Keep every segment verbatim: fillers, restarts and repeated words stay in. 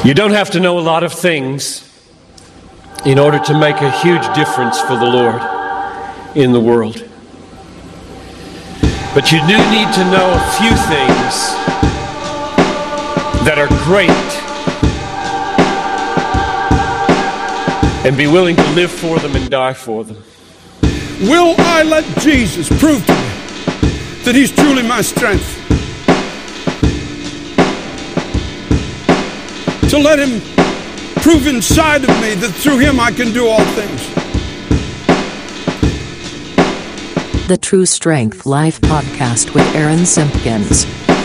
You don't have to know a lot of things in order to make a huge difference for the Lord in the world. But you do need to know a few things that are great and be willing to live for them and die for them. Will I let Jesus prove to me that he's truly my strength? To let him prove inside of me that through him I can do all things. The True Strength Life Podcast with Aaron Simpkins.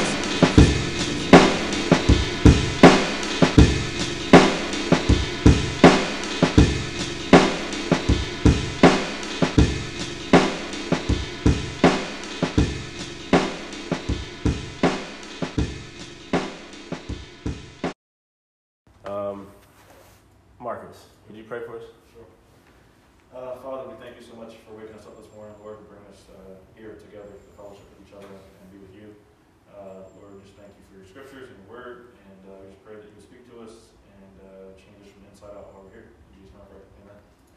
Um, Marcus, would you pray for us? Sure. Uh, Father, we thank you so much for waking us up this morning, Lord, to bring us uh, here together to fellowship with each other and be with you. Uh, Lord, we just thank you for your scriptures and your word, and uh, we just pray that you would speak to us and uh, change us from the inside out while we're here. In Jesus' name I pray. Amen.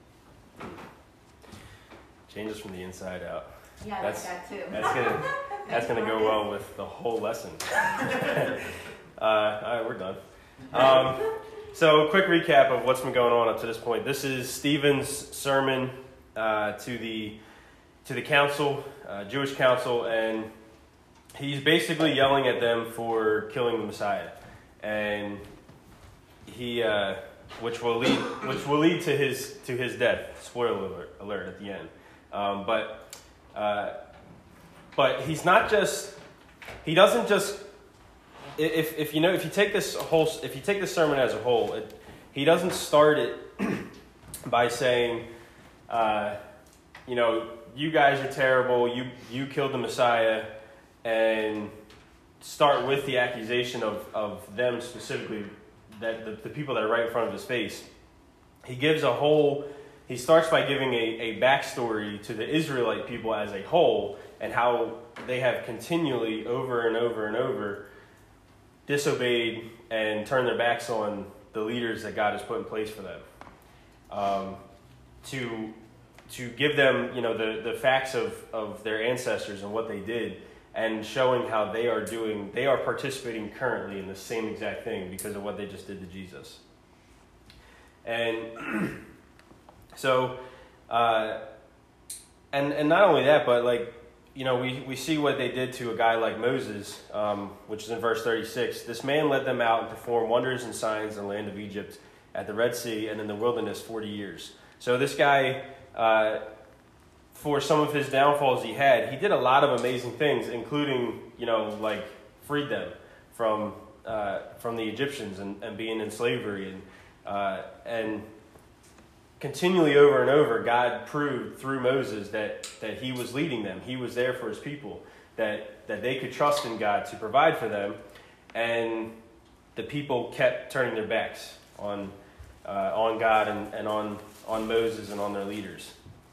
Change us from the inside out. Yeah, that's that too. That's gonna that's gonna go well with the whole lesson. uh, all right, we're done. Um, so, quick recap of what's been going on up to this point. This is Stephen's sermon uh, to the to the council, uh, Jewish council, and he's basically yelling at them for killing the Messiah, and he, uh, which will lead which will lead to his to his death. Spoiler alert, alert at the end. Um, but uh, but he's not just he doesn't just. If if you know if you take this whole if you take this sermon as a whole, it, he doesn't start it by saying, uh, you know, you guys are terrible. You you killed the Messiah, and start with the accusation of, of them specifically, that the, the people that are right in front of his face. He gives a whole. He starts by giving a, a backstory to the Israelite people as a whole and how they have continually over and over and over disobeyed and turned their backs on the leaders that God has put in place for them. Um, to to give them, you know, the, the facts of, of their ancestors and what they did, and showing how they are doing, they are participating currently in the same exact thing because of what they just did to Jesus. And so, uh, and and not only that, but like, you know, we, we see what they did to a guy like Moses, um, which is in verse thirty-six. This man led them out and performed wonders and signs in the land of Egypt, at the Red Sea, and in the wilderness forty years. So this guy, uh, for some of his downfalls he had, he did a lot of amazing things, including, you know, like freed them from uh, from the Egyptians and, and being in slavery. And uh, and continually over and over, God proved through Moses that, that he was leading them. He was there for his people, that, that they could trust in God to provide for them. And the people kept turning their backs on uh, on God and, and on, on Moses and on their leaders.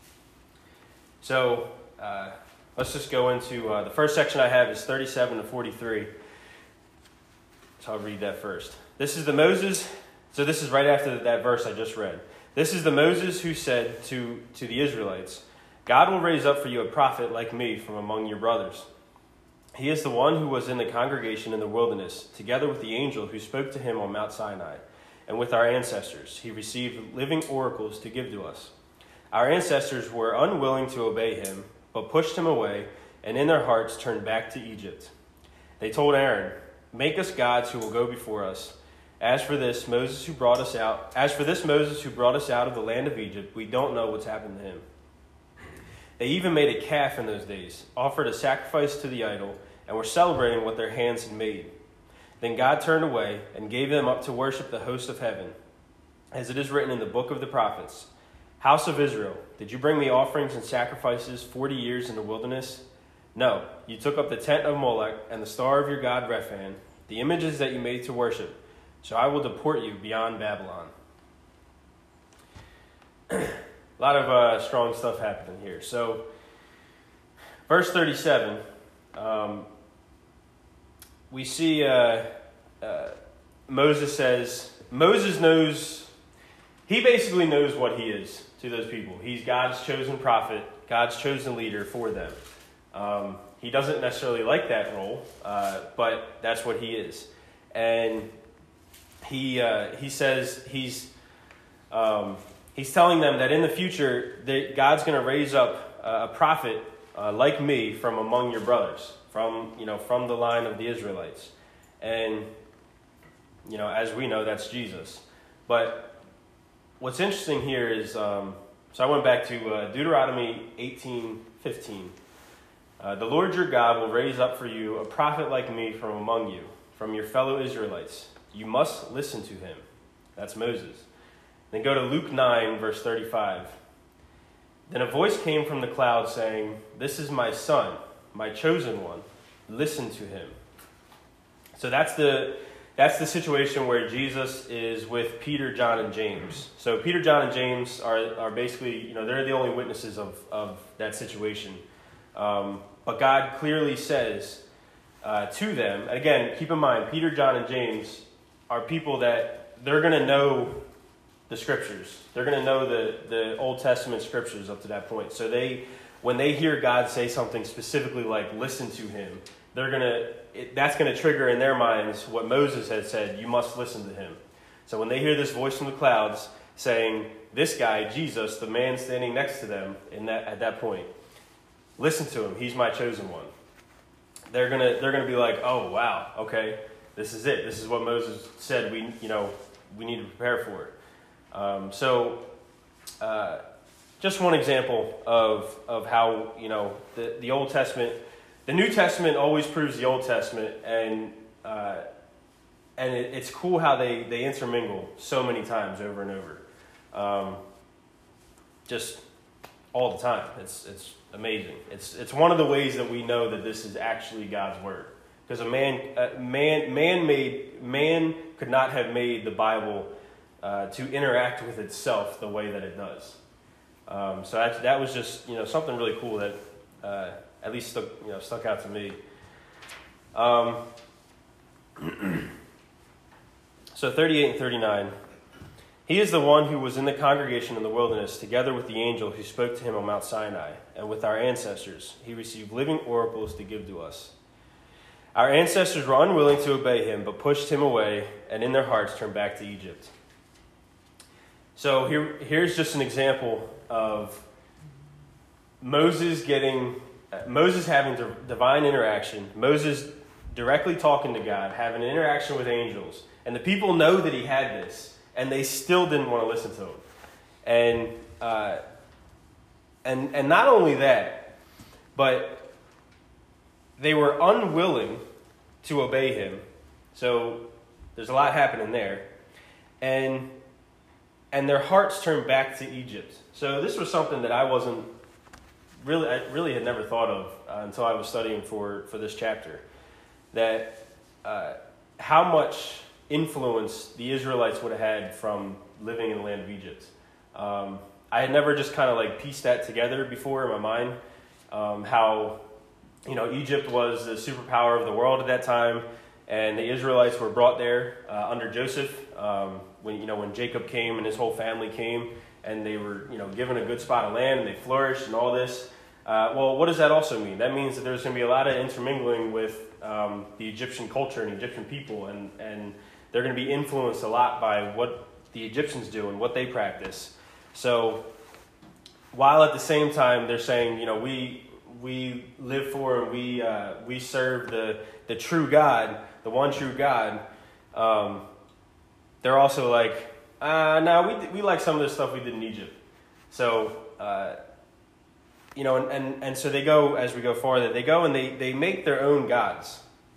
So uh, let's just go into uh, the first section I have is thirty-seven to forty-three. So I'll read that first. This is the Moses. So this is right after that verse I just read. This is the Moses who said to, to the Israelites, God will raise up for you a prophet like me from among your brothers. He is the one who was in the congregation in the wilderness, together with the angel who spoke to him on Mount Sinai, and with our ancestors. He received living oracles to give to us. Our ancestors were unwilling to obey him, but pushed him away, and in their hearts turned back to Egypt. They told Aaron, make us gods who will go before us. As for this Moses who brought us out, as for this Moses who brought us out of the land of Egypt, we don't know what's happened to him. They even made a calf in those days, offered a sacrifice to the idol, and were celebrating what their hands had made. Then God turned away and gave them up to worship the host of heaven. As it is written in the book of the prophets, House of Israel, did you bring me offerings and sacrifices forty years in the wilderness? No, you took up the tent of Molech and the star of your god Rephan, the images that you made to worship. So I will deport you beyond Babylon. A lot of uh, strong stuff happening here. So, verse thirty-seven, um, we see uh, uh, Moses says, Moses knows, he basically knows what he is to those people. He's God's chosen prophet, God's chosen leader for them. Um, he doesn't necessarily like that role, uh, but that's what he is. And he uh, he says he's um, he's telling them that in the future that God's going to raise up a prophet uh, like me from among your brothers, from you know from the line of the Israelites, and you know as we know that's Jesus. But what's interesting here is um, so I went back to uh, Deuteronomy eighteen fifteen. Uh, the Lord your God will raise up for you a prophet like me from among you, from your fellow Israelites. You must listen to him. That's Moses. Then go to Luke nine, verse thirty-five. Then a voice came from the cloud saying, "This is my son, my chosen one. Listen to him." So that's the that's the situation where Jesus is with Peter, John, and James. So Peter, John, and James are are basically, you know, they're the only witnesses of, of that situation. Um, but God clearly says uh, to them, and again, keep in mind, Peter, John, and James are people that they're going to know the scriptures. They're going to know the, the Old Testament scriptures up to that point. So they, when they hear God say something specifically like, listen to him, they're going to, that's going to trigger in their minds what Moses had said, you must listen to him. So when they hear this voice from the clouds saying, this guy, Jesus, the man standing next to them in that at that point, listen to him, he's my chosen one. They're gonna they're gonna be like, oh wow, okay, this is it. This is what Moses said we you know we need to prepare for it. Um, so uh, just one example of of how you know the, the Old Testament, the New Testament always proves the Old Testament, and uh, and it, it's cool how they, they intermingle so many times over and over, um, just all the time. It's it's amazing. It's it's one of the ways that we know that this is actually God's word, because a man a man man made man could not have made the Bible uh, to interact with itself the way that it does. Um, so that that was just you know something really cool that uh, at least stuck you know stuck out to me. Um, so thirty-eight and thirty-nine. He is the one who was in the congregation in the wilderness, together with the angel who spoke to him on Mount Sinai, and with our ancestors. He received living oracles to give to us. Our ancestors were unwilling to obey him, but pushed him away, and in their hearts turned back to Egypt. So here, here's just an example of Moses getting, uh, Moses having a divine interaction, Moses directly talking to God, having an interaction with angels, and the people know that he had this. And they still didn't want to listen to him, and uh, and and not only that, but they were unwilling to obey him. So there's a lot happening there, and and their hearts turned back to Egypt. So this was something that I wasn't really, I really had never thought of uh, until I was studying for for this chapter. That uh, how much influence the Israelites would have had from living in the land of Egypt. Um, I had never just kind of like pieced that together before in my mind. Um, how, you know, Egypt was the superpower of the world at that time, and the Israelites were brought there uh, under Joseph. Um, when you know when Jacob came and his whole family came, and they were you know given a good spot of land and they flourished and all this. Uh, well, what does that also mean? That means that there's going to be a lot of intermingling with um, the Egyptian culture and Egyptian people, and and they're going to be influenced a lot by what the Egyptians do and what they practice. So while at the same time they're saying, you know, we we live for and we uh, we serve the the true God, the one true God, um, they're also like, uh, no, we we like some of the stuff we did in Egypt. So uh, you know, and, and and so they go as we go farther. They go and they they make their own gods.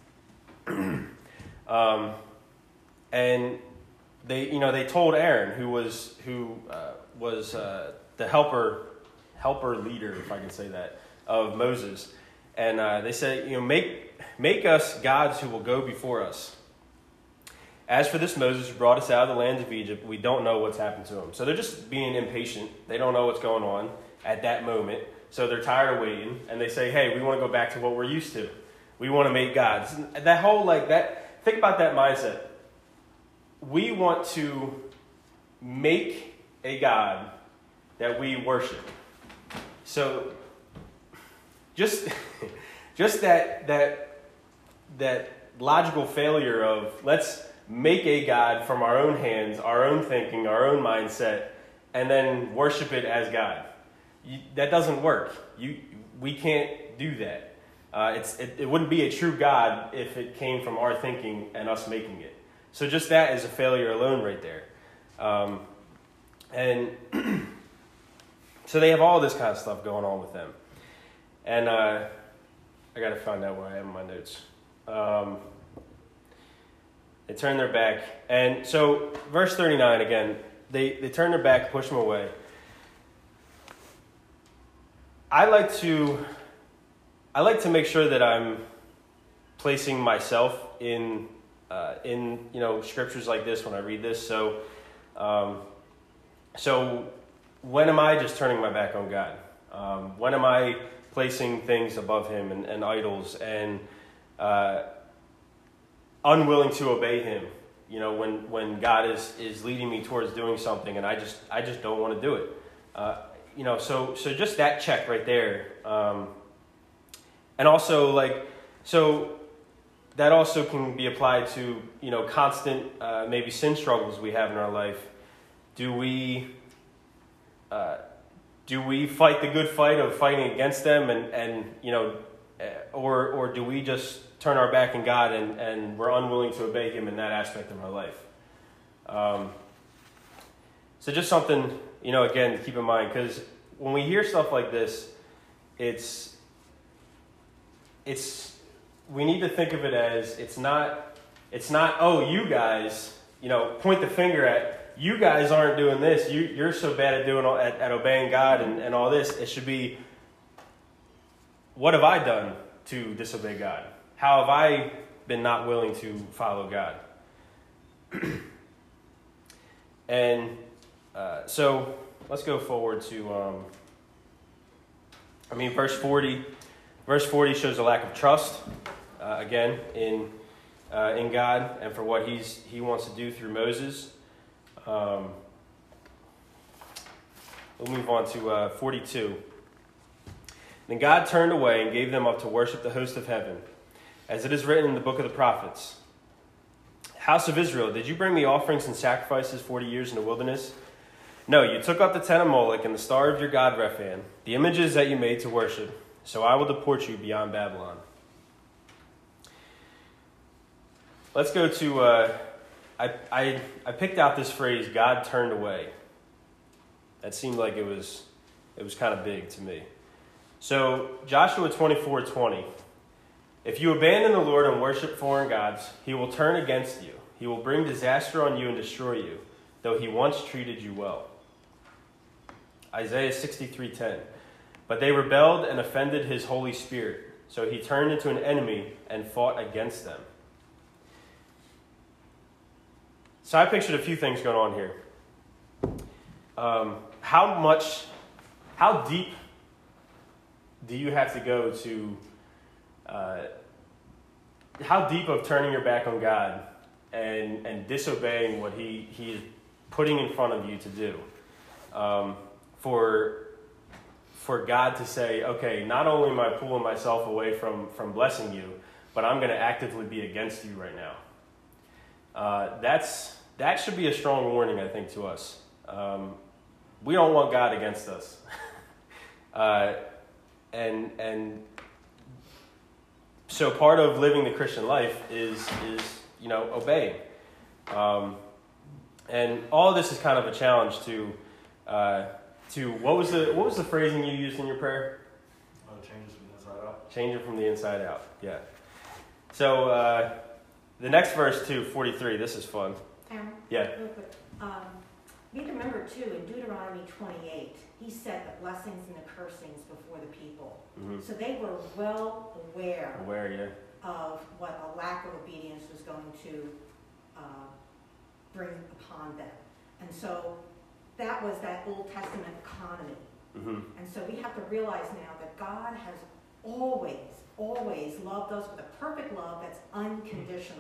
um. And they, you know, they told Aaron, who was who uh, was uh, the helper, helper leader, if I can say that, of Moses, and uh, they said, you know, make make us gods who will go before us. As for this Moses who brought us out of the land of Egypt, we don't know what's happened to him. So they're just being impatient. They don't know what's going on at that moment. So they're tired of waiting, and they say, hey, we want to go back to what we're used to. We want to make gods. And that whole like that. Think about that mindset. we want to make a God that we worship. So just just that that that logical failure of let's make a God from our own hands, our own thinking, our own mindset, and then worship it as God. You, that doesn't work. You we can't do that. Uh, it's it, it wouldn't be a true God if it came from our thinking and us making it. So just that is a failure alone right there. Um, and so they have all this kind of stuff going on with them. And uh, I got to find out where I am in my notes. Um, they turn their back. And so verse thirty-nine again, they, they turn their back, push them away. I like to... I like to make sure that I'm placing myself in, uh, in you know, scriptures like this when I read this. So, um, so when am I just turning my back on God? Um, when am I placing things above Him and, and idols and uh, unwilling to obey Him? You know, when when God is is leading me towards doing something and I just I just don't want to do it. Uh, you know, so so just that check right there. Um, And also, like, so that also can be applied to, you know, constant, uh, maybe sin struggles we have in our life. Do we, uh, do we fight the good fight of fighting against them and, and you know, or or do we just turn our back on God and, and we're unwilling to obey Him in that aspect of our life? Um, so just something, you know, again, to keep in mind, because when we hear stuff like this, it's, It's we need to think of it as it's not it's not oh you guys, you know, point the finger at you guys aren't doing this, you you're so bad at doing all, at, at obeying God and, and all this. It should be, what have I done to disobey God? How have I been not willing to follow God? And uh, so let's go forward to um, I mean verse forty. Verse forty shows a lack of trust, uh, again, in uh, in God and for what he's he wants to do through Moses. Um, we'll move on to uh, forty-two. Then God turned away and gave them up to worship the host of heaven, as it is written in the book of the prophets. House of Israel, did you bring me offerings and sacrifices forty years in the wilderness? No, you took up the tent of Moloch and the star of your god Rephan, the images that you made to worship. So I will deport you beyond Babylon. Let's go to, uh, I, I I picked out this phrase, God turned away. That seemed like it was it was kind of big to me. So Joshua twenty-four twenty. If you abandon the Lord and worship foreign gods, He will turn against you. He will bring disaster on you and destroy you, though He once treated you well. Isaiah sixty-three ten. But they rebelled and offended His Holy Spirit, so He turned into an enemy and fought against them. So I pictured a few things going on here. Um, how much, how deep do you have to go to, uh, how deep of turning your back on God and, and disobeying what he, he is putting in front of you to do? Um, for... For God to say, okay, not only am I pulling myself away from, from blessing you, but I'm going to actively be against you right now. Uh, that's that should be a strong warning, I think, to us. Um, we don't want God against us, uh, and and so part of living the Christian life is is you know obeying, um, and all of this is kind of a challenge to. Uh, To what was the what was the phrasing you used in your prayer? Uh, changes from the inside out. Change it from the inside out. Yeah. So uh, the next verse too, forty-three. This is fun. Aaron, Yeah. real quick. Um, you need to remember too in Deuteronomy twenty-eight, He said the blessings and the cursings before the people. Mm-hmm. So they were well aware Aware, yeah. of what a lack of obedience was going to uh, bring upon them, and so. That was that Old Testament economy. Mm-hmm. And so we have to realize now that God has always, always loved us with a perfect love that's unconditional.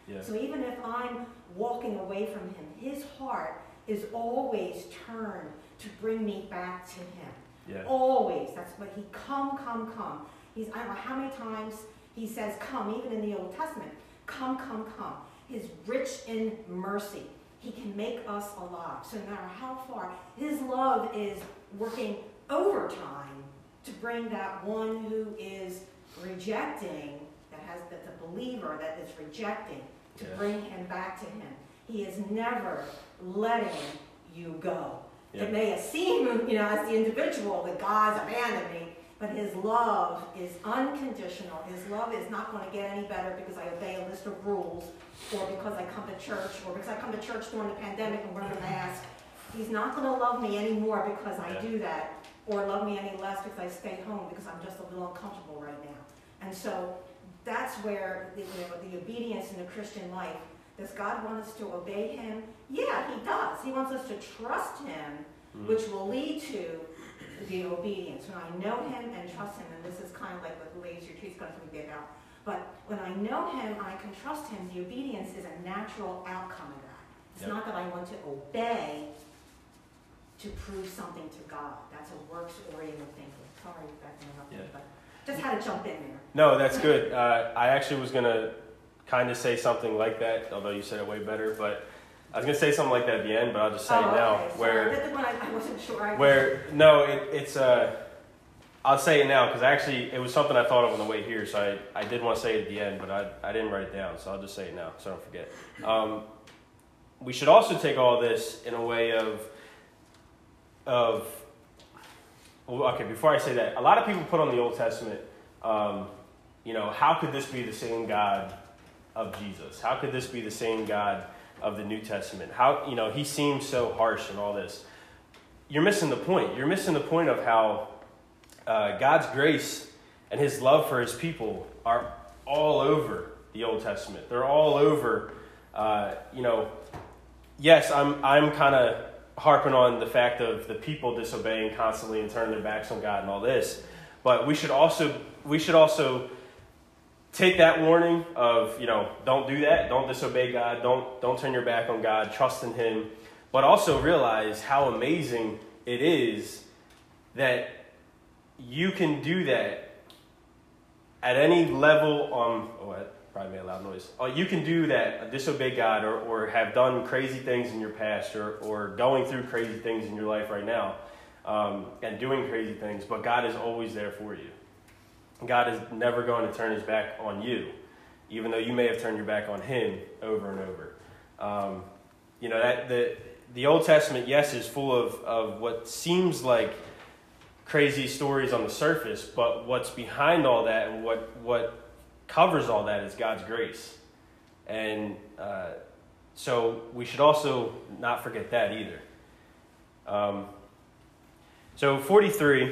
Yeah. So even if I'm walking away from him, his heart is always turned to bring me back to him. Yeah. Always. That's what he, come, come, come. He's, I don't know how many times he says come, even in the Old Testament. Come, come, come. He's rich in mercy. He can make us alive. So no matter how far, his love is working overtime to bring that one who is rejecting, that has that's a believer that is rejecting, to Yeah. bring him back to him. He is never letting you go. Yeah. It may seem, you know, as the individual that God's abandoned me, but his love is unconditional. His love is not going to get any better because I obey a list of rules, or because I come to church, or because I come to church during the pandemic and wear a mask. He's not going to love me anymore because I Yeah. do that, or love me any less because I stay home because I'm just a little uncomfortable right now. And so that's where the, you know, the obedience in the Christian life. Does God want us to obey him? Yeah, he does. He wants us to trust him, Mm-hmm. which will lead to the obedience. When I know him and trust him, and this is kind of like what the Ladies Retreat's going to be about, but when I know him, I can trust him, the obedience is a natural outcome of that. It's Yep. not that I want to obey to prove something to God. That's a works-oriented thinking. Sorry, that's interrupting, Yeah. but just had to jump in there. No, that's good. Uh, I actually was going to kind of say something like that, although you said it way better, but I was going to say something like that at the end, but I'll just say Oh, it now. okay. Sorry, Where, that's the one I, I wasn't sure. I where, no, it, it's, uh, I'll say it now, because actually it was something I thought of on the way here, so I, I did want to say it at the end, but I, I didn't write it down, so I'll just say it now, so I don't forget. Um, we should also take all this in a way of, of, well, okay, before I say that, a lot of people put on the Old Testament, um, you know, how could this be the same God of Jesus? How could this be the same God of the New Testament? How, you know, he seems so harsh and all this. You're missing the point. You're missing the point of how uh, God's grace and his love for his people are all over the Old Testament. They're all over, uh, you know, yes, I'm, I'm kind of harping on the fact of the people disobeying constantly and turning their backs on God and all this, but we should also, we should also take that warning of, you know, don't do that. Don't disobey God. Don't don't turn your back on God. Trust in him. But also realize how amazing it is that you can do that at any level. Um, oh, I probably made a loud noise. Uh, you can do that, disobey God, or, or have done crazy things in your past, or, or going through crazy things in your life right now, um, and doing crazy things. But God is always there for you. God is never going to turn his back on you, even though you may have turned your back on him over and over. Um, you know, that the the Old Testament, yes, is full of, of what seems like crazy stories on the surface, but what's behind all that and what, what covers all that is God's grace. And uh, so we should also not forget that either. Um, so forty-three...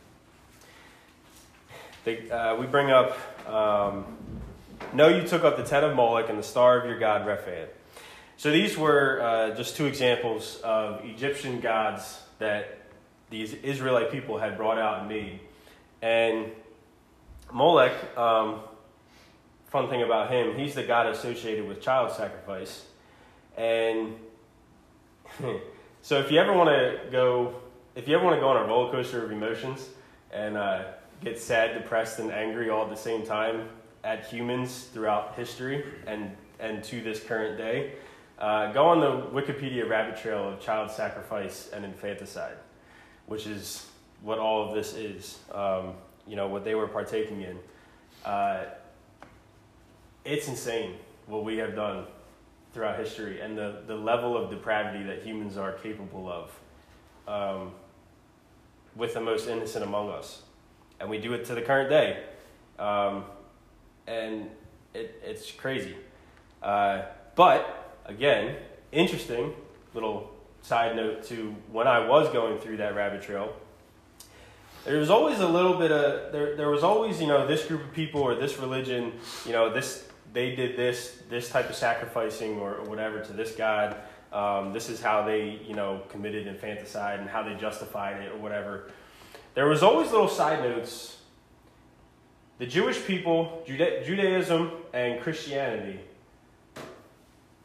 They, uh, we bring up, um, know you took up the tent of Moloch and the star of your god Rephaim. So these were uh, just two examples of Egyptian gods that these Israelite people had brought out and made. And Molech, um, fun thing about him, he's the god associated with child sacrifice. And so if you ever want to go, if you ever want to go on a roller coaster of emotions and uh, get sad, depressed, and angry all at the same time at humans throughout history and, and to this current day, uh, go on the Wikipedia rabbit trail of child sacrifice and infanticide, which is what all of this is, um, you know, what they were partaking in. Uh, it's insane what we have done throughout history and the, the level of depravity that humans are capable of um, with the most innocent among us. And we do it to the current day. Um, and it, it's crazy. Uh, but, again, interesting little side note to when I was going through that rabbit trail, there was always a little bit of, there, there was always, you know, this group of people or this religion, you know, this, they did this, this type of sacrificing or, or whatever to this God. Um, this is how they, you know, committed infanticide and how they justified it or whatever. There was always little side notes. The Jewish people, Juda- Judaism and Christianity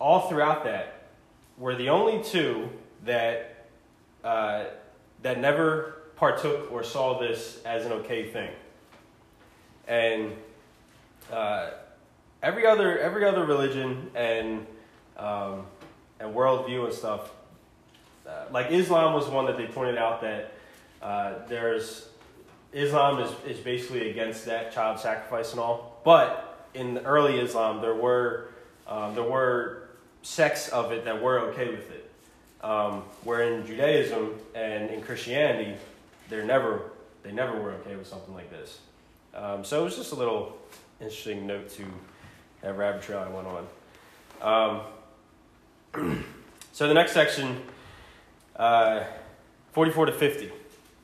all throughout that were the only two that uh, that never partook or saw this as an okay thing. And uh, every other every other religion and um, and worldview and stuff, uh, like Islam was one that they pointed out that uh, there's Islam is, is basically against that child sacrifice and all. But in the early Islam, there were um, there were sects of it that were okay with it. Um, where in Judaism and in Christianity, they're never they never were okay with something like this. Um, so it was just a little interesting note to that rabbit trail I went on. Um, so the next section, uh, forty-four to fifty.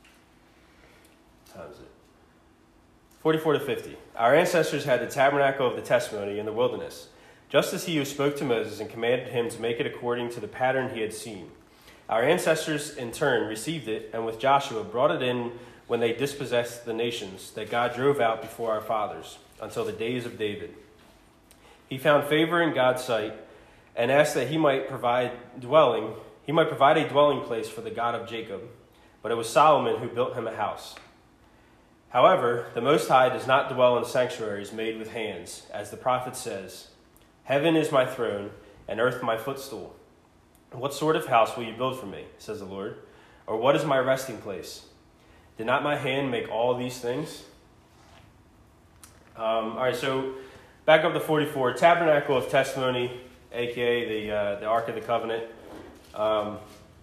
How is it? forty-four to fifty. Our ancestors had the tabernacle of the testimony in the wilderness, just as he who spoke to Moses and commanded him to make it according to the pattern he had seen. Our ancestors, in turn, received it, and with Joshua brought it in when they dispossessed the nations that God drove out before our fathers, until the days of David. He found favor in God's sight, and asked that he might provide dwelling, he might provide a dwelling place for the God of Jacob. But it was Solomon who built him a house. However, the Most High does not dwell in sanctuaries made with hands, as the prophet says, "Heaven is my throne, and earth my footstool. What sort of house will you build for me, says the Lord? Or what is my resting place? Did not my hand make all these things?" Um, all right, so back up to forty-four. Tabernacle of Testimony, a k a the, uh, the Ark of the Covenant. Um,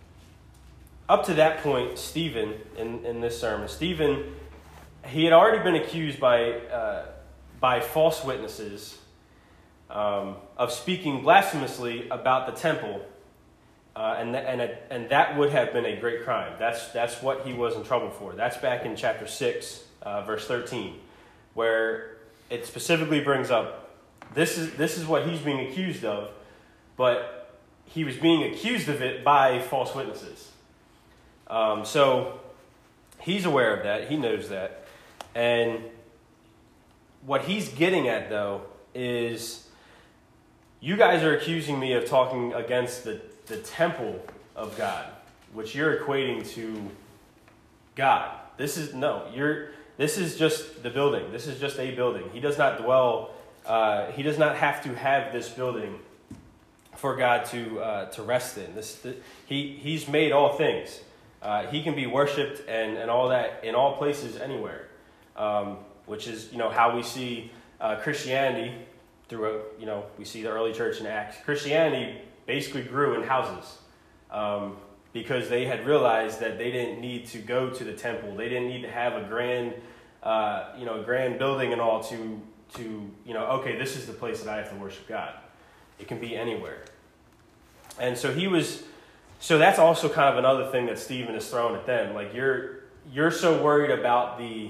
up to that point, Stephen, in, in this sermon, Stephen, he had already been accused by, uh, by false witnesses um, of speaking blasphemously about the temple. Uh, and, th- and, a, and that would have been a great crime. That's, that's what he was in trouble for. That's back in chapter six, uh, verse thirteen, where it specifically brings up, this is, this is what he's being accused of, but he was being accused of it by false witnesses. Um, so he's aware of that. He knows that. And what he's getting at, though, is you guys are accusing me of talking against the the temple of God, which you're equating to God. This is, no, you're, this is just the building. This is just a building. He does not dwell, uh, he does not have to have this building for God to uh, to rest in. This, the, he, he's made all things. Uh, he can be worshipped and, and all that in all places, anywhere, um, which is, you know, how we see uh, Christianity through, you know, we see the early church in Acts. Christianity basically grew in houses um, because they had realized that they didn't need to go to the temple. They didn't need to have a grand, uh, you know, grand building and all to, to, you know, okay, this is the place that I have to worship God. It can be anywhere. And so he was, so that's also kind of another thing that Stephen is throwing at them. Like, you're, you're so worried about the,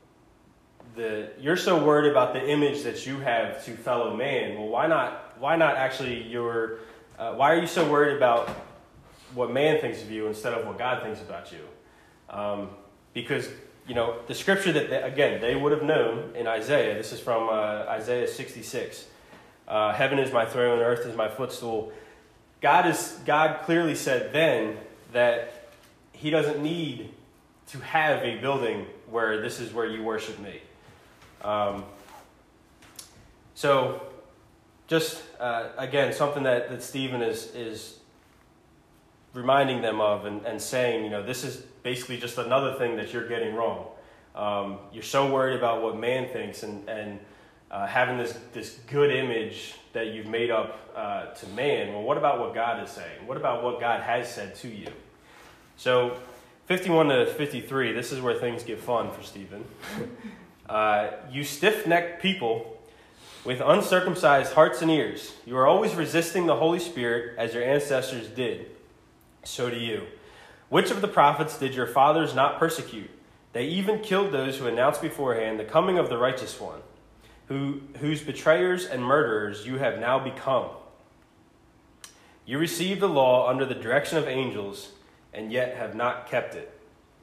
the, you're so worried about the image that you have to fellow man. Well, why not, why not actually your, Uh, why are you so worried about what man thinks of you instead of what God thinks about you? Um, because, you know, the scripture that, they, again, they would have known in Isaiah, this is from uh, Isaiah sixty-six. Uh, Heaven is my throne, earth is my footstool. God is God clearly said then that he doesn't need to have a building where this is where you worship me. Um, so... Just, uh, again, something that, that Stephen is is reminding them of and, and saying, you know, this is basically just another thing that you're getting wrong. Um, you're so worried about what man thinks and, and uh, having this, this good image that you've made up uh, to man. Well, what about what God is saying? What about what God has said to you? So fifty-one to fifty-three, this is where things get fun for Stephen. uh, you stiff-necked people with uncircumcised hearts and ears, you are always resisting the Holy Spirit as your ancestors did. So do you. Which of the prophets did your fathers not persecute? They even killed those who announced beforehand the coming of the righteous one, who, whose betrayers and murderers you have now become. You received the law under the direction of angels, and yet have not kept it.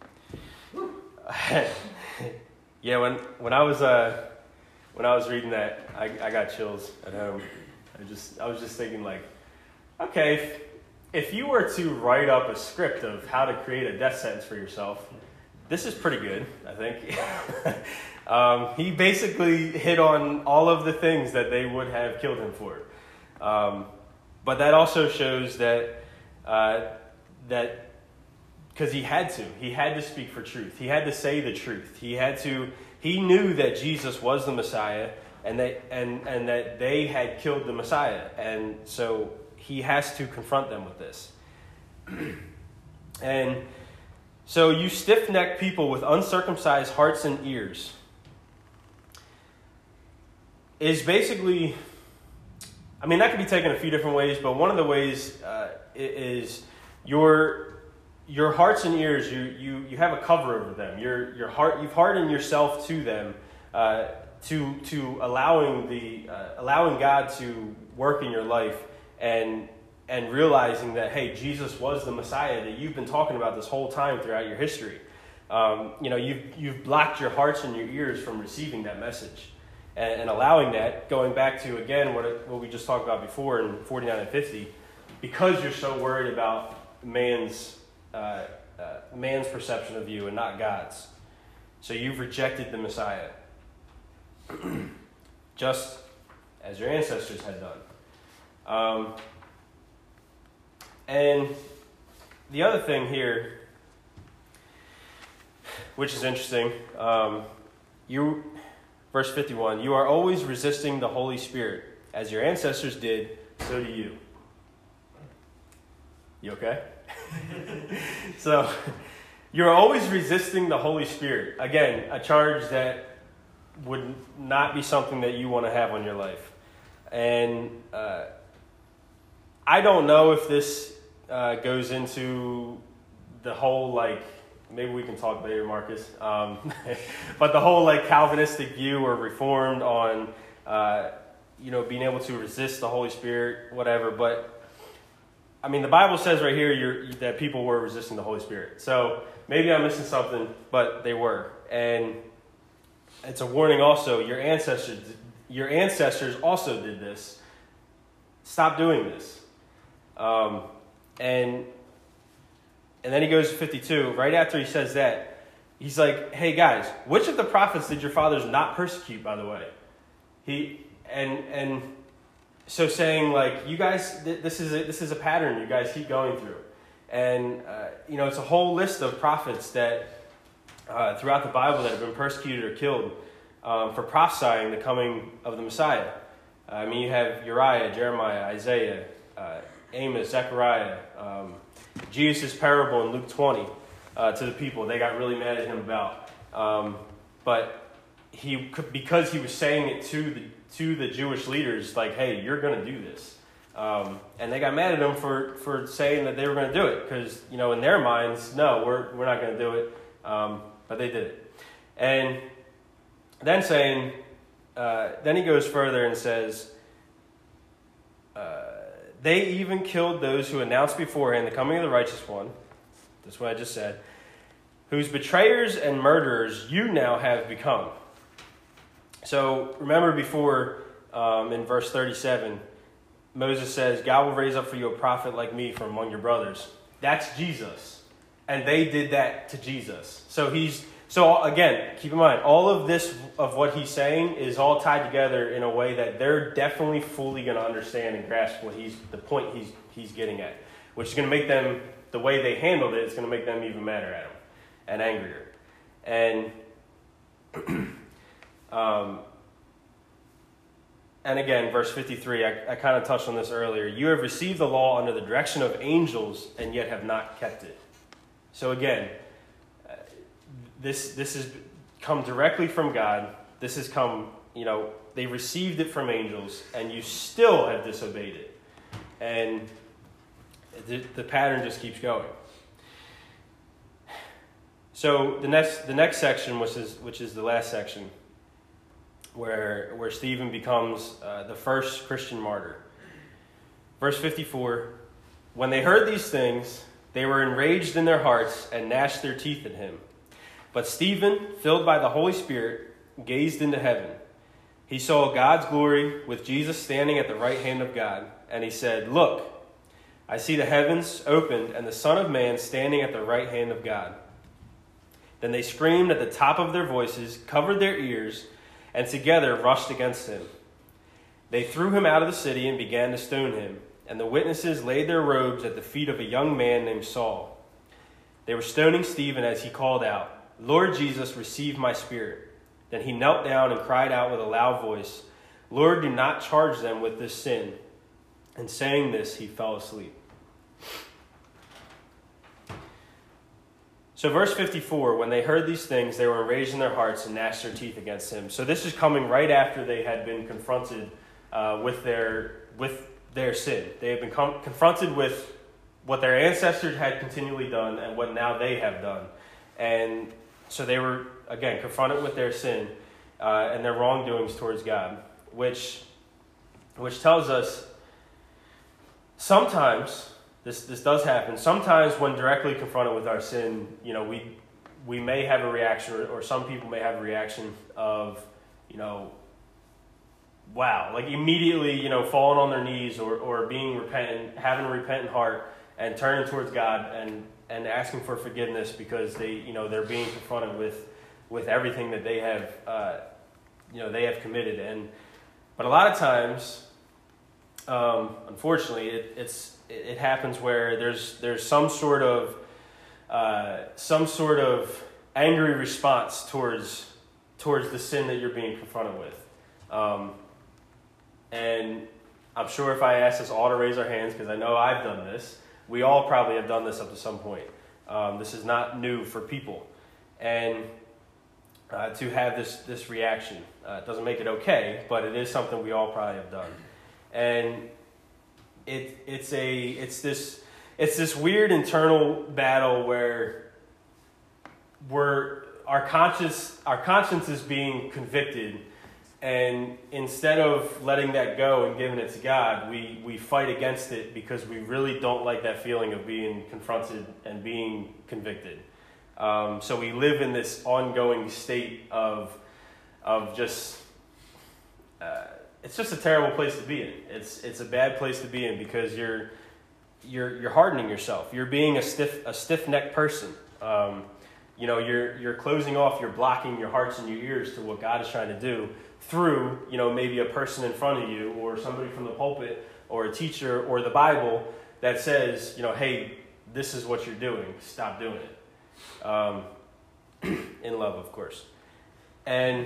yeah, when, when I was... Uh, When I was reading that, I, I got chills at home. I just, I was just thinking, like, okay, if, if you were to write up a script of how to create a death sentence for yourself, this is pretty good, I think. um, he basically hit on all of the things that they would have killed him for. Um, but that also shows that, uh, that because he had to. He had to speak for truth. He had to say the truth. He had to. He knew that Jesus was the Messiah, and that and and that they had killed the Messiah, and so he has to confront them with this. And so you stiff-necked people with uncircumcised hearts and ears is basically. I mean, that could be taken a few different ways, but one of the ways uh, is your. Your hearts and ears, you, you, you have a cover over them. Your your heart, you've hardened yourself to them, uh, to to allowing the uh, allowing God to work in your life, and and realizing that, hey, Jesus was the Messiah that you've been talking about this whole time throughout your history. Um, you know, you've you've blocked your hearts and your ears from receiving that message, and, and allowing that. Going back to again what it, what we just talked about before in forty-nine and fifty, because you're so worried about man's. Uh, uh, man's perception of you and not God's. So you've rejected the Messiah, just as your ancestors had done. Um, and the other thing here, which is interesting, um, you, verse fifty-one, you are always resisting the Holy Spirit, as your ancestors did, so do you. You okay? So, you're always resisting the Holy Spirit. Again, a charge that would not be something that you want to have on your life. And uh, I don't know if this uh, goes into the whole, like, maybe we can talk later, Marcus, um, but the whole, like, Calvinistic view or Reformed on, uh, you know, being able to resist the Holy Spirit, whatever, but I mean, the Bible says right here you're, that people were resisting the Holy Spirit. So maybe I'm missing something, but they were. And it's a warning also. Your ancestors, your ancestors also did this. Stop doing this. Um, and and then he goes to fifty-two. Right after he says that, he's like, hey, guys, which of the prophets did your fathers not persecute, by the way? He and and... So saying, like, you guys, th- this is a, this is a pattern you guys keep going through. And, uh, you know, it's a whole list of prophets that uh, throughout the Bible that have been persecuted or killed um, for prophesying the coming of the Messiah. Uh, I mean, you have Uriah, Jeremiah, Isaiah, uh, Amos, Zechariah, um, Jesus' parable in Luke twenty uh, to the people. They got really mad at him about. Um, but he, because he was saying it to the to the Jewish leaders, like, hey, you're going to do this. Um, and they got mad at him for, for saying that they were going to do it. Because, you know, in their minds, no, we're we're not going to do it. Um, but they did it. And then saying, uh, then he goes further and says, uh, they even killed those who announced beforehand the coming of the righteous one. That's what I just said. Whose betrayers and murderers you now have become. So remember before um, in verse thirty-seven, Moses says, God will raise up for you a prophet like me from among your brothers. That's Jesus. And they did that to Jesus. So he's so again, keep in mind, all of this of what he's saying is all tied together in a way that they're definitely fully going to understand and grasp what he's the point he's he's getting at, which is going to make them, the way they handled it, it's going to make them even madder at him and angrier. And Um, and again, verse fifty-three, I, I kind of touched on this earlier. You have received the law under the direction of angels and yet have not kept it. So again, uh, this this has come directly from God. This has come, you know, they received it from angels and you still have disobeyed it. And the, the pattern just keeps going. So the next the next section, which is which is the last section, where where Stephen becomes uh, the first Christian martyr. Verse fifty-four, when they heard these things, they were enraged in their hearts and gnashed their teeth at him. But Stephen, filled by the Holy Spirit, gazed into heaven. He saw God's glory with Jesus standing at the right hand of God, and he said, look, I see the heavens opened and the Son of Man standing at the right hand of God. Then they screamed at the top of their voices, covered their ears, and together rushed against him. They threw him out of the city and began to stone him, and the witnesses laid their robes at the feet of a young man named Saul. They were stoning Stephen as he called out, "Lord Jesus, receive my spirit." Then he knelt down and cried out with a loud voice, "Lord, do not charge them with this sin." And saying this, he fell asleep. So verse fifty-four, when they heard these things, they were enraged in their hearts and gnashed their teeth against him. So this is coming right after they had been confronted uh, with their with their sin. They had been com- confronted with what their ancestors had continually done and what now they have done. And so they were, again, confronted with their sin uh, and their wrongdoings towards God, which, which tells us sometimes... This this does happen. Sometimes when directly confronted with our sin, you know, we we may have a reaction, or, or some people may have a reaction of, you know, wow, like immediately, you know, falling on their knees or, or being repentant, having a repentant heart and turning towards God and, and asking for forgiveness because they, you know, they're being confronted with with everything that they have, uh, you know, they have committed. And but a lot of times, um, unfortunately, it, it's it happens where there's there's some sort of uh, some sort of angry response towards towards the sin that you're being confronted with, um, and I'm sure if I asked us all to raise our hands, because I know I've done this, we all probably have done this up to some point. Um, this is not new for people, and uh, to have this this reaction uh, it doesn't make it okay, but it is something we all probably have done, and. It it's a it's this it's this weird internal battle where we're our conscience our conscience is being convicted, and instead of letting that go and giving it to God, we we fight against it because we really don't like that feeling of being confronted and being convicted. Um, so we live in this ongoing state of of just. Uh, It's just a terrible place to be in. It's it's a bad place to be in because you're you're you're hardening yourself. You're being a stiff a stiff-necked person. Um, you know, you're you're closing off. You're blocking your hearts and your ears to what God is trying to do through, you know, maybe a person in front of you or somebody from the pulpit or a teacher or the Bible that says, you know, hey, this is what you're doing. Stop doing it. Um, in love, of course. And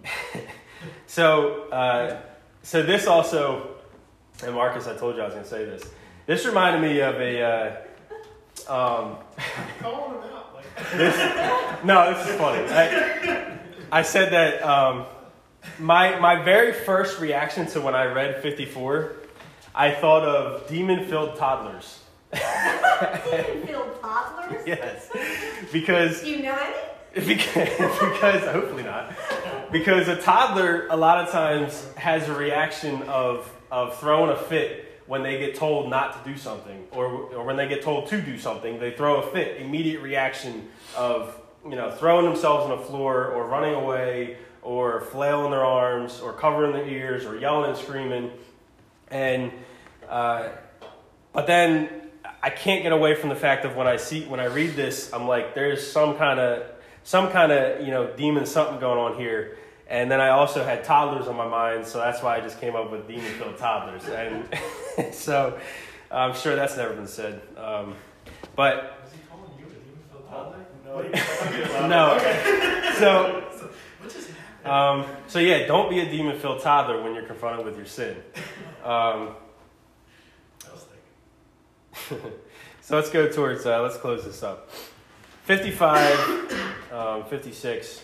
so. Uh, So this also, and Marcus, I told you I was going to say this. This reminded me of a. Uh, um, Calling him out. Like. this, no, this is funny. I, I said that um, my my very first reaction to when I read fifty-four, I thought of demon-filled toddlers. Demon-filled toddlers? Yes, because. Do you know any? Because, because hopefully not. Because a toddler a lot of times has a reaction of of throwing a fit when they get told not to do something, or or when they get told to do something, they throw a fit. Immediate reaction of, you know, throwing themselves on the floor or running away or flailing their arms or covering their ears or yelling and screaming. And uh, but then I can't get away from the fact of when I see when I read this, I'm like, there's some kind of some kind of, you know, demon something going on here. And then I also had toddlers on my mind, so that's why I just came up with demon-filled toddlers. And so I'm sure that's never been said. Um, but Was he calling you a demon-filled toddler? No. No. Okay. So, what just happened? Um, so yeah, don't be a demon-filled toddler when you're confronted with your sin. Um, I was thinking. so let's go towards, uh, let's close this up. fifty-five, um, fifty-six.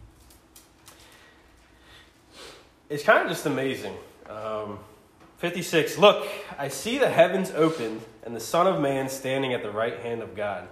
It's kind of just amazing. Um, fifty-six, look, I see the heavens opened and the Son of Man standing at the right hand of God.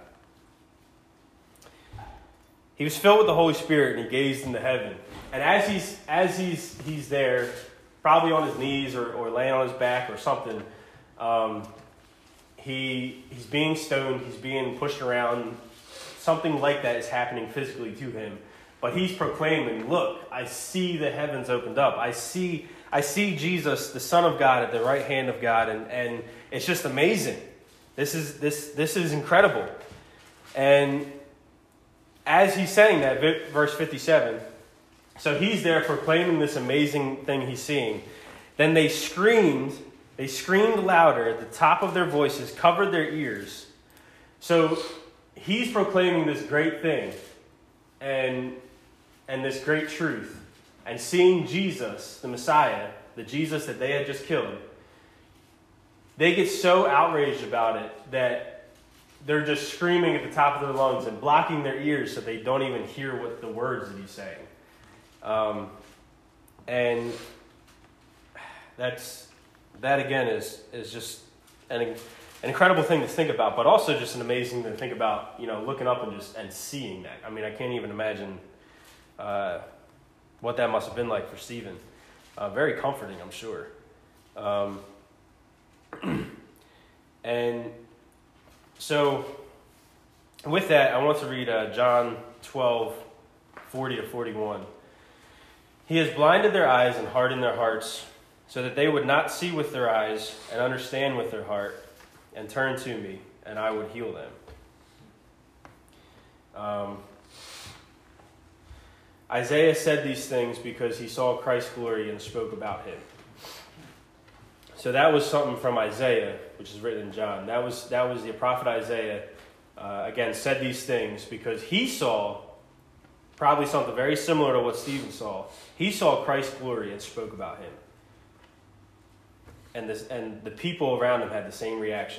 He was filled with the Holy Spirit and he gazed into heaven. And as he's as he's he's there, probably on his knees or, or laying on his back or something, um, he he's being stoned, he's being pushed around. Something like that is happening physically to him. But he's proclaiming, look, I see the heavens opened up. I see I see Jesus, the Son of God, at the right hand of God. And, and it's just amazing. This is this this is incredible. And as he's saying that, verse fifty-seven, so he's there proclaiming this amazing thing he's seeing. Then they screamed, they screamed louder at the top of their voices, covered their ears. So he's proclaiming this great thing and, and this great truth. And seeing Jesus, the Messiah, the Jesus that they had just killed, they get so outraged about it that they're just screaming at the top of their lungs and blocking their ears so they don't even hear what the words that he's saying. Um, and that's that again is is just an, an incredible thing to think about, but also just an amazing thing to think about. You know, looking up and just and seeing that. I mean, I can't even imagine uh, what that must have been like for Stephen. Uh, very comforting, I'm sure. Um, and so, with that, I want to read uh, John twelve, forty to forty-one. He has blinded their eyes and hardened their hearts, so that they would not see with their eyes and understand with their heart and turn to me, and I would heal them. Um, Isaiah said these things because he saw Christ's glory and spoke about him. So that was something from Isaiah, which is written in John. That was that was the prophet Isaiah, uh, again, said these things because he saw probably something very similar to what Stephen saw. He saw Christ's glory and spoke about him. And this and the people around him had the same reaction.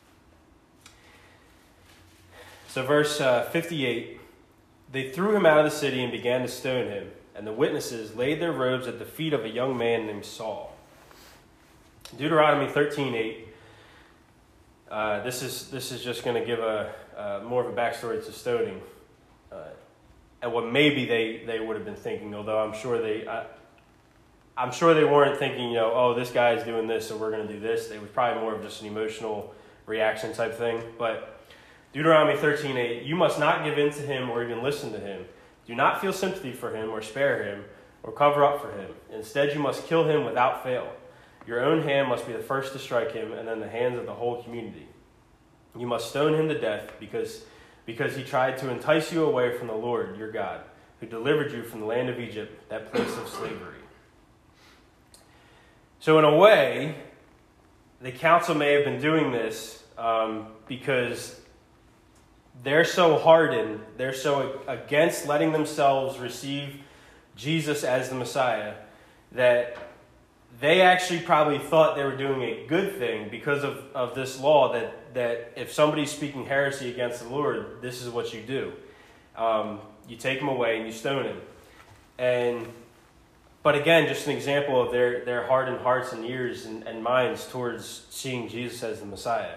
So verse uh, fifty-eight, they threw him out of the city and began to stone him, and the witnesses laid their robes at the feet of a young man named Saul. Deuteronomy thirteen eight. Uh, this is this is just going to give a uh, more of a backstory to stoning, uh, and what maybe they, they would have been thinking. Although I'm sure they, I, I'm sure they weren't thinking, you know, oh, this guy's doing this, so we're going to do this. It was probably more of just an emotional reaction type thing. But Deuteronomy thirteen eight, you must not give in to him or even listen to him. Do not feel sympathy for him or spare him or cover up for him. Instead, you must kill him without fail. Your own hand must be the first to strike him, and then the hands of the whole community. You must stone him to death because, because he tried to entice you away from the Lord, your God, who delivered you from the land of Egypt, that place of slavery. So in a way, the council may have been doing this um, because they're so hardened, they're so against letting themselves receive Jesus as the Messiah, that they actually probably thought they were doing a good thing because of, of this law that, that if somebody's speaking heresy against the Lord, this is what you do. Um, you take him away and you stone him. And but again, just an example of their, their hardened hearts and ears and, and minds towards seeing Jesus as the Messiah.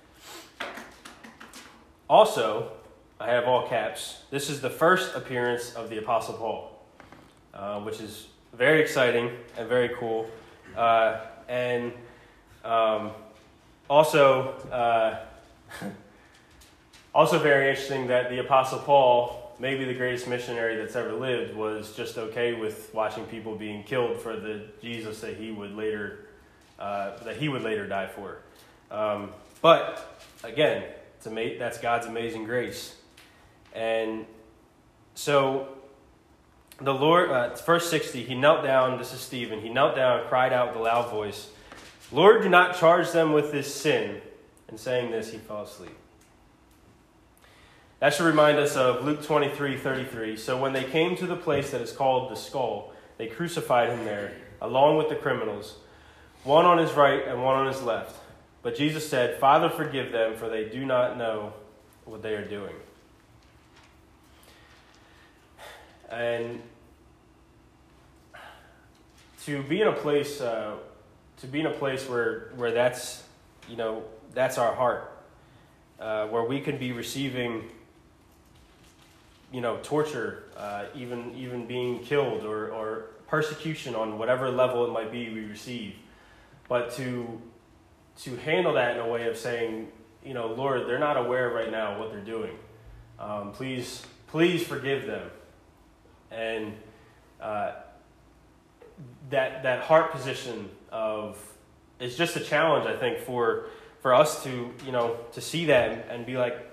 Also, I have all caps. This is the first appearance of the Apostle Paul, uh, which is very exciting and very cool. Uh, and um, also, uh, also very interesting that the Apostle Paul, maybe the greatest missionary that's ever lived, was just okay with watching people being killed for the Jesus that he would later uh, that he would later die for. Um, but again, it's ama- that's God's amazing grace. And so the Lord, uh, verse sixty, he knelt down, this is Stephen, he knelt down and cried out with a loud voice, Lord, do not charge them with this sin. And saying this, he fell asleep. That should remind us of Luke twenty-three thirty-three. So when they came to the place that is called the Skull, they crucified him there, along with the criminals, one on his right and one on his left. But Jesus said, Father, forgive them, for they do not know what they are doing. And to be in a place, uh, to be in a place where, where that's, you know, that's our heart, uh, where we can be receiving, you know, torture, uh, even even being killed or, or persecution on whatever level it might be we receive, but to to handle that in a way of saying, you know, Lord, they're not aware right now of what they're doing. Um, please, please forgive them. And uh, that that heart position of it's just a challenge, I think, for for us to, you know, to see that and be like,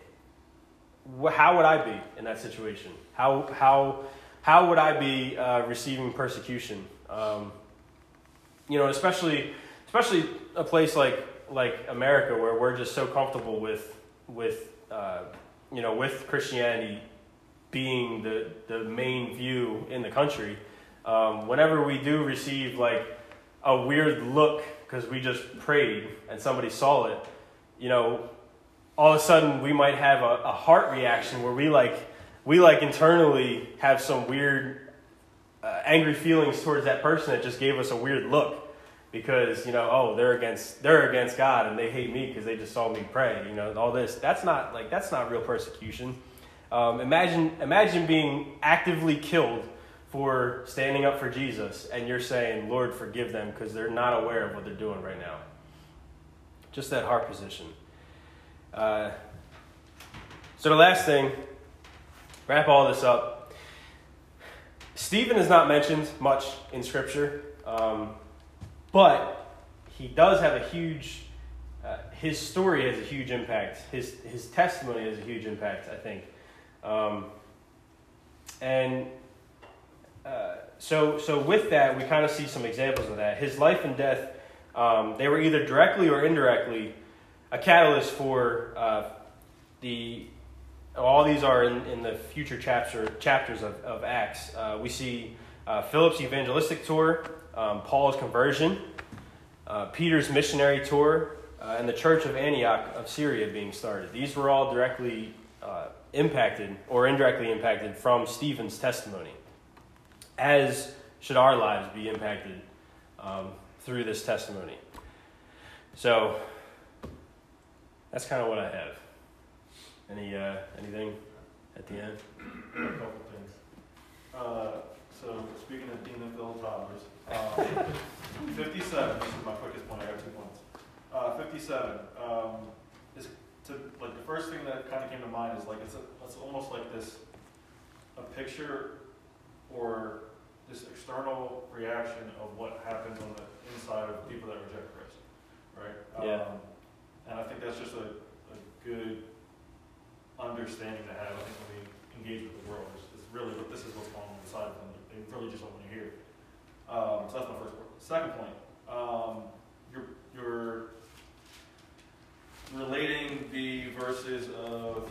how would I be in that situation? How how how would I be uh, receiving persecution? Um, you know, especially especially a place like like America, where we're just so comfortable with with uh, you know with Christianity being the the main view in the country. Um, whenever we do receive like a weird look because we just prayed and somebody saw it, you know, all of a sudden we might have a, a heart reaction where we like we like internally have some weird uh, angry feelings towards that person that just gave us a weird look, because, you know, oh, they're against they're against God and they hate me because they just saw me pray, you know, all this. That's not like that's not real persecution. Um, imagine imagine being actively killed for standing up for Jesus, and you're saying, Lord, forgive them because they're not aware of what they're doing right now. Just that heart position. Uh, so the last thing, wrap all this up. Stephen is not mentioned much in Scripture, um, but he does have a huge, uh, his story has a huge impact. His his testimony has a huge impact, I think. Um, and uh, so so with that, we kind of see some examples of that. His life and death, um, they were either directly or indirectly a catalyst for uh, the, all these are in, in the future chapter, chapters of, of Acts. Uh, we see uh, Philip's evangelistic tour, um, Paul's conversion, uh, Peter's missionary tour, uh, and the church of Antioch of Syria being started. These were all directly uh, impacted or indirectly impacted from Stephen's testimony, as should our lives be impacted um, through this testimony. So that's kind of what I have. Any uh, anything at the end? A couple things. Uh, so speaking of demon-filled toddlers, um, fifty-seven. This is my quickest point. I got two points. Uh, fifty-seven um, is to like the first thing that kind of came to mind is like it's a, it's almost like this a picture or this external reaction of what happens on the inside of people that reject Christ, right? Yeah. Um, And I think that's just a, a good understanding to have. I think when we engage with the world, it's, it's really what this is what's going on inside of them. They really just don't want to hear it. Um, so that's my first point. Second point, um, you're, you're relating the verses of,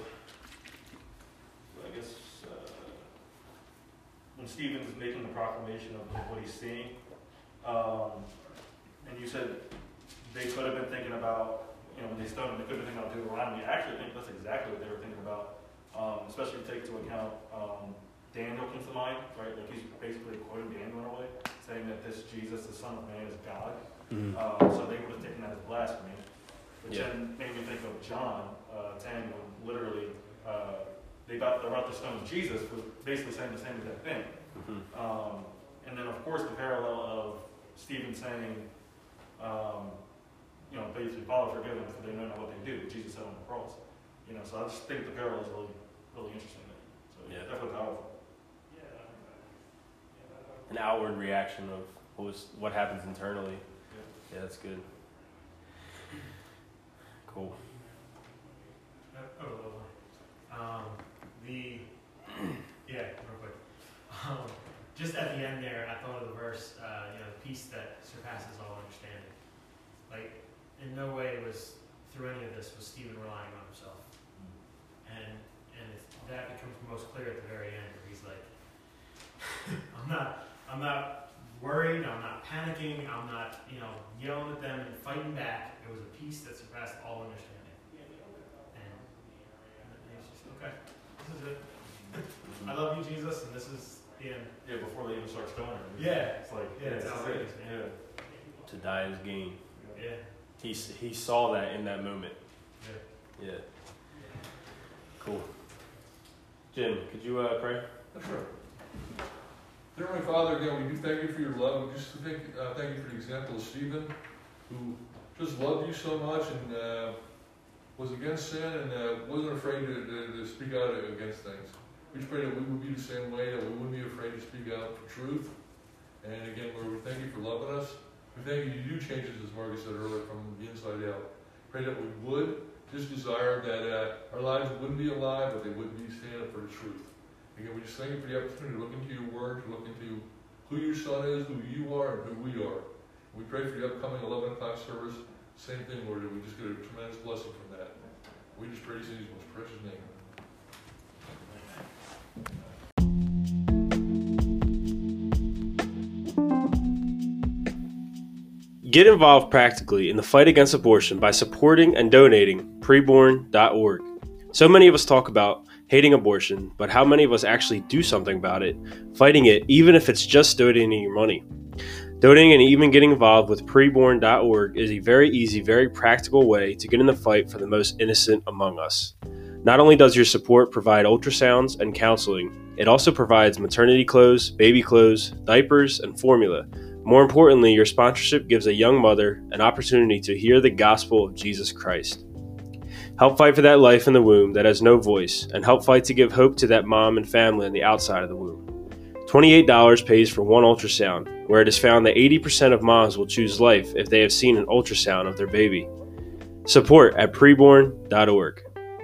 I guess, uh, when Stephen's making the proclamation of, of what he's seeing. Um, and you said they could have been thinking about, you know, when they stoned him, they could have been thinking about Deuteronomy. I actually think that's exactly what they were thinking about, um, especially if you take into account um, Daniel comes to mind, right? Like he's basically quoting Daniel in a way, saying that this Jesus, the Son of Man, is God. Mm-hmm. um, so they would have taken that as blasphemy. Which yeah. then made me think of John uh, ten, when literally uh, they about, they're about to stone Jesus, was basically saying the same exact thing. Mm-hmm. Um, and then, of course, the parallel of Stephen saying, um, you know, basically, Father, forgive them, for they don't know what they do. Jesus said on the cross. You know, so I just think the parallel is really, really interesting there. So yeah, definitely powerful. An outward reaction of what was what happens internally. Yeah, yeah, that's good. Cool. Oh, um, the yeah, real quick. Um, just at the end there, I thought of the verse, uh, you know, the peace that surpasses all understanding. Like, in no way was through any of this was Stephen relying on himself, and and it's, that becomes most clear at the very end, where he's like, I'm not, I'm not worried, I'm not panicking, I'm not, you know, yelling at them and fighting back. It was a peace that surpassed all understanding, and, and he's just okay. This is it. I love you, Jesus, and this is the end. Yeah, before they even start stoning him. Yeah, it's like yeah, it's outrageous, man. Yeah. To die is gain. Yeah. He he saw that in that moment. Yeah. Yeah. Cool. Jim, could you uh, pray? Sure. Dear Heavenly Father, again, we do thank you for your love. We just thank, uh, thank you for the example of Stephen, who just loved you so much and uh, was against sin and uh, wasn't afraid to, to, to speak out against things. We just pray that we would be the same way, that we wouldn't be afraid to speak out for truth. And again, Lord, we thank you for loving us. We thank you, you do change us, as Margaret said earlier, from the inside out. Pray that we would just desire that uh, our lives wouldn't be a lie, but they would be stand up for the truth. Again, we just thank you for the opportunity to look into your word, to look into who your son is, who you are, and who we are. We pray for the upcoming eleven o'clock service. Same thing, Lord, that we just get a tremendous blessing from that. We just praise in his most precious name. Get involved practically in the fight against abortion by supporting and donating preborn dot org. So many of us talk about hating abortion, but how many of us actually do something about it, fighting it, even if it's just donating your money? Donating and even getting involved with preborn dot org is a very easy, very practical way to get in the fight for the most innocent among us. Not only does your support provide ultrasounds and counseling, it also provides maternity clothes, baby clothes, diapers, and formula. More importantly, your sponsorship gives a young mother an opportunity to hear the gospel of Jesus Christ. Help fight for that life in the womb that has no voice, and help fight to give hope to that mom and family on the outside of the womb. twenty-eight dollars pays for one ultrasound, where it is found that eighty percent of moms will choose life if they have seen an ultrasound of their baby. Support at preborn dot org.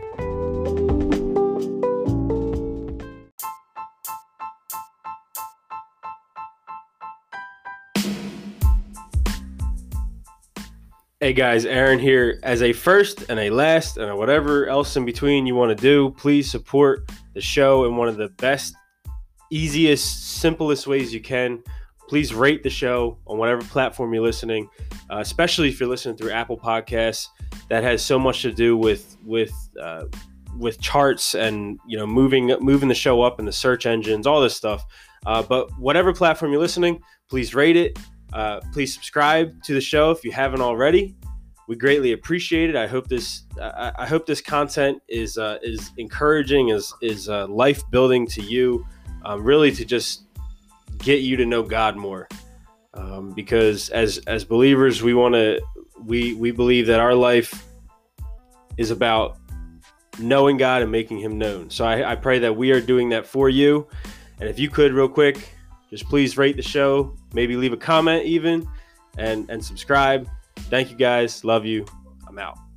Hey guys, Aaron here. As a first and a last and a whatever else in between you want to do, please support the show in one of the best, easiest, simplest ways you can. Please rate the show on whatever platform you're listening, uh, especially if you're listening through Apple Podcasts. That has so much to do with with uh, with charts and you know moving moving the show up in the search engines, all this stuff. Uh, but whatever platform you're listening, please rate it. Uh, please subscribe to the show if you haven't already. We greatly appreciate it. I hope this I, I hope this content is uh, is encouraging, is is uh, life building to you, um, really to just get you to know God more. Um, because as as believers, we want to we we believe that our life is about knowing God and making Him known. So I, I pray that we are doing that for you. And if you could, real quick, just please rate the show, maybe leave a comment even, and, and subscribe. Thank you guys. Love you. I'm out.